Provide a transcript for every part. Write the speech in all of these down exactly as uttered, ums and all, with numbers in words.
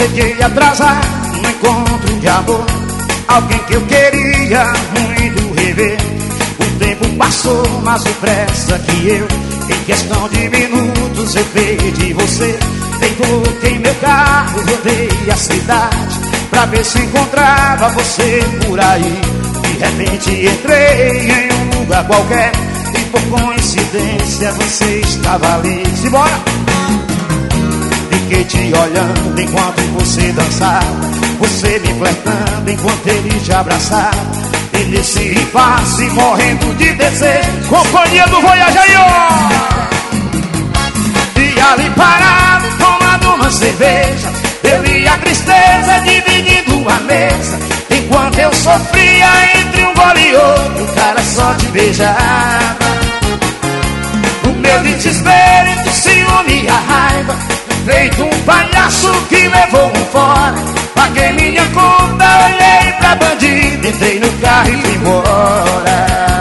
Cheguei atrasado no encontro de amor, alguém que eu queria muito rever. O tempo passou mais depressa que eu, em questão de minutos eu perdi você. Embarquei meu carro, rodei a cidade pra ver se encontrava você por aí. De repente entrei em um lugar qualquer e por coincidência você estava ali. Simbora! Fiquei te olhando enquanto você dançava, você me flertando enquanto ele te abraçava. E nesse impasse morrendo de desejo, companhia do Voyager. E ali parado tomando uma cerveja, eu e a tristeza dividindo a mesa. Enquanto eu sofria entre um gole e outro, o cara só te beijava. O meu desespero entre o ciúme e a raiva, feito um palhaço que levou um fora. Paguei minha conta, olhei pra bandido, entrei no carro e fui embora.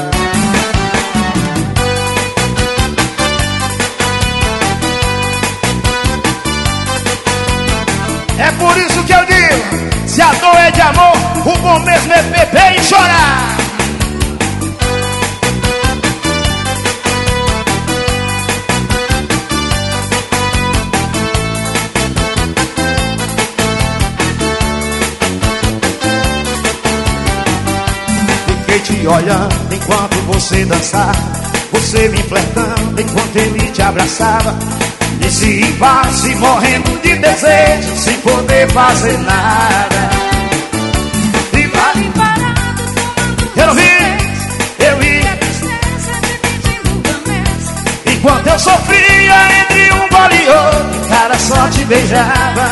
É por isso que eu digo, se a dor é de amor, o bom mesmo é beber e chorar. Fiquei te olhando enquanto você dançava, você me flertando enquanto ele te abraçava. Nesse impasse morrendo de desejo, sem poder fazer nada. E vale parado, eu não vi, eu ia enquanto eu sofria entre um gole e outro, o cara só te beijava.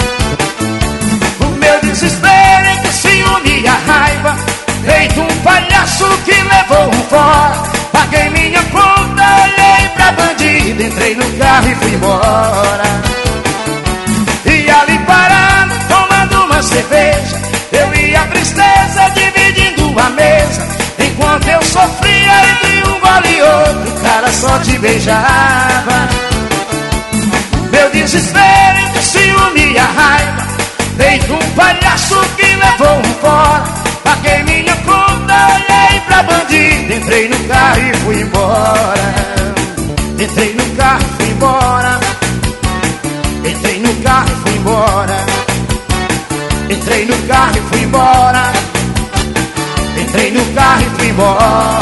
O meu desespero entre o ciúme e a raiva, feito um palhaço que levou um fora. Paguei minha conta, olhei pra bandido, entrei no carro e fui embora. E ali parado, tomando uma cerveja, eu e a tristeza dividindo a mesa. Enquanto eu sofria entre um gole e outro, o cara só te beijava. Meu desespero entre o ciúme e a raiva, feito um palhaço que levou um fora. Paguei minha conta, olhei pra bandido, entrei no carro e fui embora. Entrei no carro e fui embora. Entrei no carro e fui embora. Entrei no carro e fui embora. Entrei no carro e fui embora.